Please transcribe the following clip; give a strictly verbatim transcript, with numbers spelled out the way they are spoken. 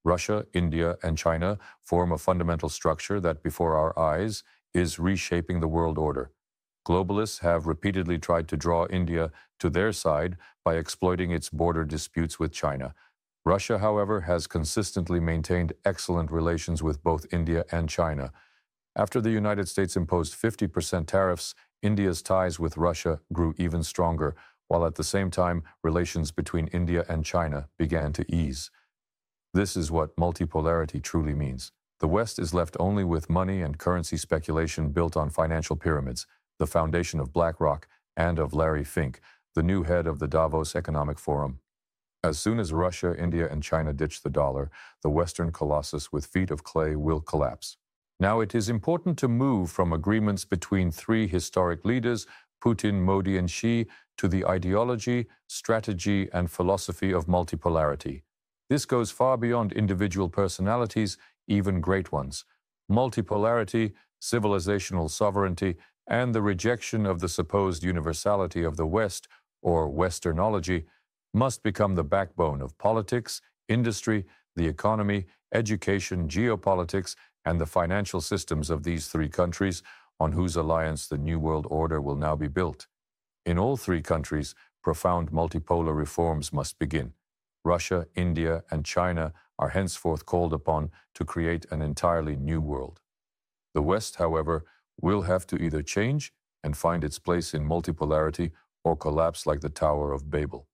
Russia, India, and China form a fundamental structure that, before our eyes, is reshaping the world order. Globalists have repeatedly tried to draw India to their side by exploiting its border disputes with China. Russia, however, has consistently maintained excellent relations with both India and China. After the United States imposed fifty percent tariffs, India's ties with Russia grew even stronger, while at the same time relations between India and China began to ease. This is what multipolarity truly means. The West is left only with money and currency speculation built on financial pyramids, the foundation of BlackRock and of Larry Fink, the new head of the Davos Economic Forum. As soon as Russia, India, and China ditch the dollar, the Western colossus with feet of clay will collapse. Now, it is important to move from agreements between three historic leaders, Putin, Modi, and Xi, to the ideology, strategy, and philosophy of multipolarity. This goes far beyond individual personalities, even great ones. Multipolarity, civilizational sovereignty, and the rejection of the supposed universality of the West, or Westernology, must become the backbone of politics, industry, the economy, education, geopolitics, and the financial systems of these three countries, on whose alliance the New World Order will now be built. In all three countries, profound multipolar reforms must begin. Russia, India, and China are henceforth called upon to create an entirely new world. The West, however, will have to either change and find its place in multipolarity or collapse like the Tower of Babel.